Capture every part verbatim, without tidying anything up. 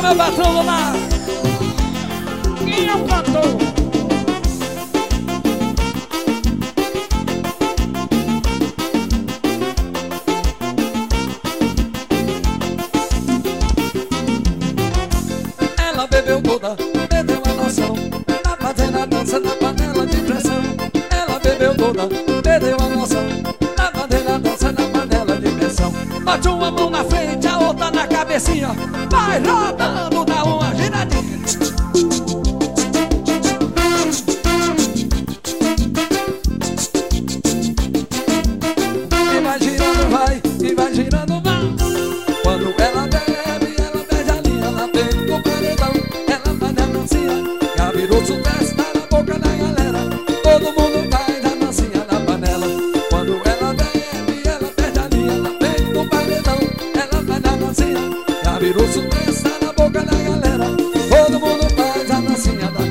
meu patrão, vamos lá. Quem é o cantor? Ela bebeu toda, perdeu a noção, tá fazendo a dança na panela de pressão. Ela bebeu toda, perdeu a noção, tá fazendo a dança na panela de pressão. Bate uma mão na frente, a outra na cabecinha, vai rodando, dá uma giradinha. E vai girando, vai, e vai girando, vai. Quando ela bebe, ela perde a linha, ela vem no paredão, ela faz a dancinha, já virou sucesso, tá na boca da galera. Todo mundo faz a dancinha na panela. Quando ela bebe, ela perde a linha, ela vem no paredão, ela faz a dancinha, já virou sucesso, tá na boca da galera. Todo mundo faz a dancinha da...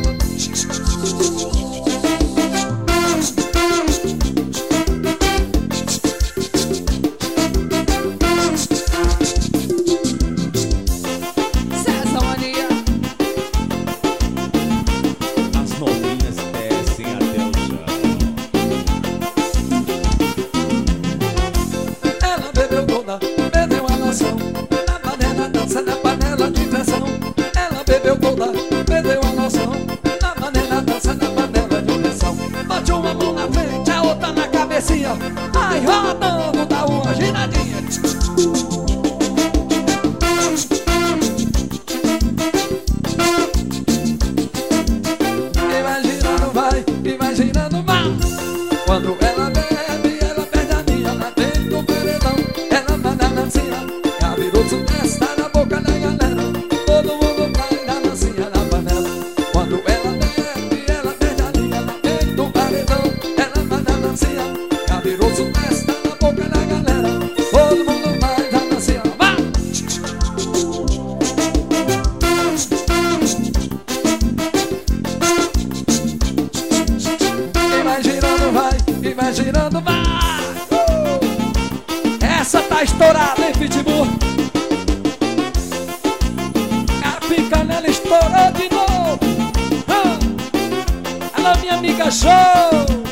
Perdeu a noção, na panela dança, na panela de pressão. Ela bebeu toda, perdeu a noção, na panela dança, na panela de pressão. Bate uma mão na frente, a outra na cabecinha, vai rodando, dá uma giradinha. E vai girando, vai, e vai girando, vai. Quando ela bebe, ela perde a linha, ela tem no paredão, ela faz a dancinha, já virou sucesso, tá na boca da galera. Todo mundo faz a dancinha na panela. Quando ela bebe, ela perde a linha, ela tem no paredão, ela faz a dancinha, já virou sucesso, tá na boca da galera. Todo mundo faz a dancinha, vai! E vai girando, vai, e vai girando, vai! Uh! Essa tá estourada, hein, Pitbull? A picanela estourou de novo. Ah! Alô, minha amiga Show!